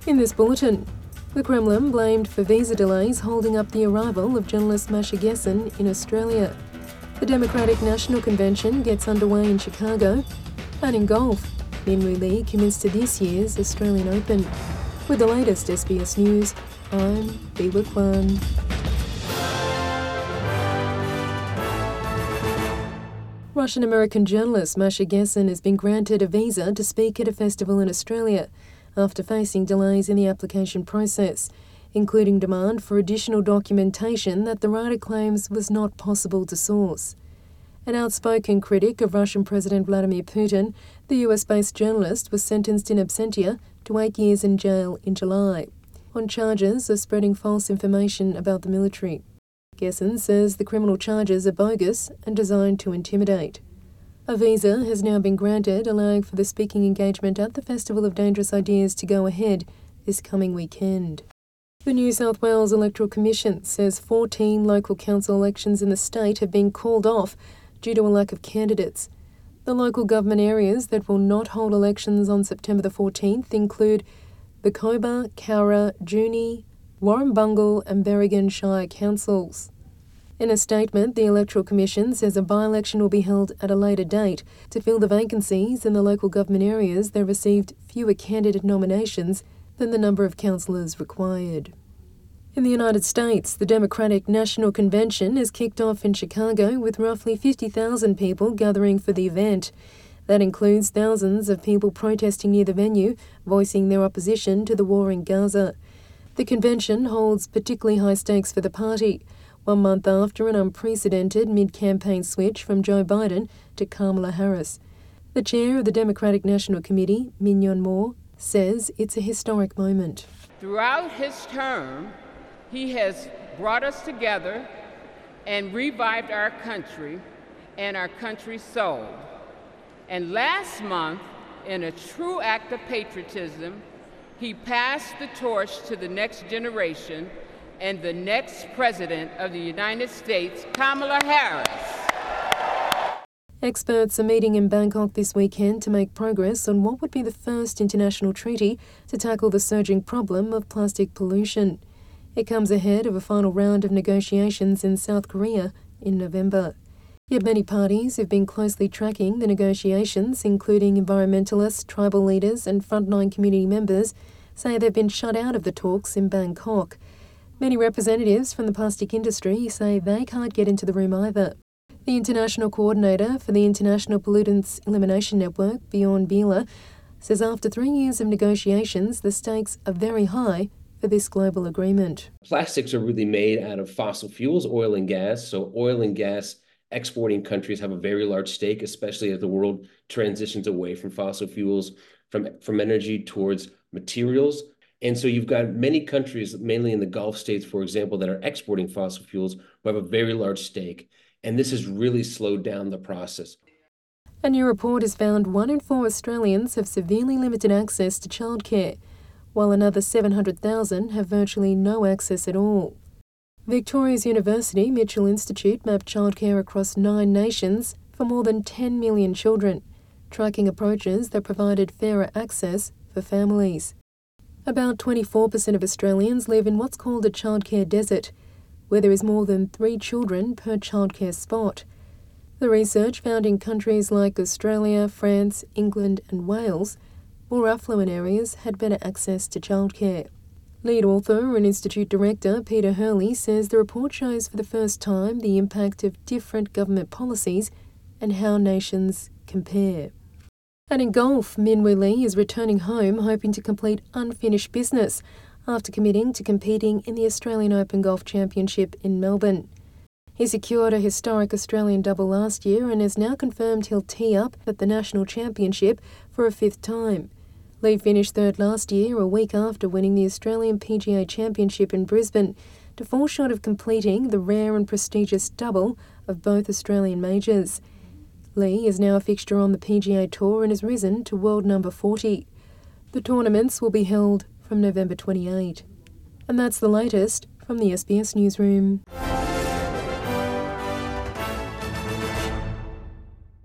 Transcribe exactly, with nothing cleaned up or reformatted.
In this bulletin, the Kremlin blamed for visa delays holding up the arrival of journalist Masha Gessen in Australia. The Democratic National Convention gets underway in Chicago. And in golf, Minwoo Lee commits to this year's Australian Open. With the latest S B S News, I'm Bila Kwan. Russian-American journalist Masha Gessen has been granted a visa to speak at a festival in Australia after facing delays in the application process, including demand for additional documentation that the writer claims was not possible to source. An outspoken critic of Russian President Vladimir Putin, the U S-based journalist was sentenced in absentia to eight years in jail in July, on charges of spreading false information about the military. Gessen says the criminal charges are bogus and designed to intimidate. A visa has now been granted, allowing for the speaking engagement at the Festival of Dangerous Ideas to go ahead this coming weekend. The New South Wales Electoral Commission says fourteen local council elections in the state have been called off due to a lack of candidates. The local government areas that will not hold elections on September the fourteenth include the Cobar, Cowra, Junee, Warrumbungle and Berrigan Shire councils. In a statement, the Electoral Commission says a by-election will be held at a later date to fill the vacancies in the local government areas that received fewer candidate nominations than the number of councillors required. In the United States, the Democratic National Convention has kicked off in Chicago with roughly fifty thousand people gathering for the event. That includes thousands of people protesting near the venue, voicing their opposition to the war in Gaza. The convention holds particularly high stakes for the party, one month after an unprecedented mid-campaign switch from Joe Biden to Kamala Harris. The chair of the Democratic National Committee, Mignon Moore, says it's a historic moment. Throughout his term, he has brought us together and revived our country and our country's soul. And last month, in a true act of patriotism, he passed the torch to the next generation and the next president of the United States, Kamala Harris. Experts are meeting in Bangkok this weekend to make progress on what would be the first international treaty to tackle the surging problem of plastic pollution. It comes ahead of a final round of negotiations in South Korea in November. Yet many parties have been closely tracking the negotiations, including environmentalists, tribal leaders and frontline community members, say they've been shut out of the talks in Bangkok. Many representatives from the plastic industry say they can't get into the room either. The international coordinator for the International Pollutants Elimination Network, Bjorn Bieler, says after three years of negotiations, the stakes are very high for this global agreement. Plastics are really made out of fossil fuels, oil and gas, so oil and gas exporting countries have a very large stake, especially as the world transitions away from fossil fuels, from, from energy towards materials. And so you've got many countries, mainly in the Gulf states, for example, that are exporting fossil fuels who have a very large stake. And this has really slowed down the process. A new report has found one in four Australians have severely limited access to childcare, while another seven hundred thousand have virtually no access at all. Victoria's University Mitchell Institute mapped childcare across nine nations for more than ten million children, tracking approaches that provided fairer access for families. About twenty-four percent of Australians live in what's called a childcare desert, where there is more than three children per childcare spot. The research found in countries like Australia, France, England and Wales, more affluent areas had better access to childcare. Lead author and Institute Director Peter Hurley says the report shows for the first time the impact of different government policies and how nations compare. And in golf, Minwoo Lee is returning home hoping to complete unfinished business after committing to competing in the Australian Open Golf Championship in Melbourne. He secured a historic Australian double last year and has now confirmed he'll tee up at the National Championship for a fifth time. Lee finished third last year, a week after winning the Australian P G A Championship in Brisbane, to fall short of completing the rare and prestigious double of both Australian majors. Lee is now a fixture on the P G A Tour and has risen to world number forty. The tournaments will be held from November twenty-eighth. And that's the latest from the S B S Newsroom.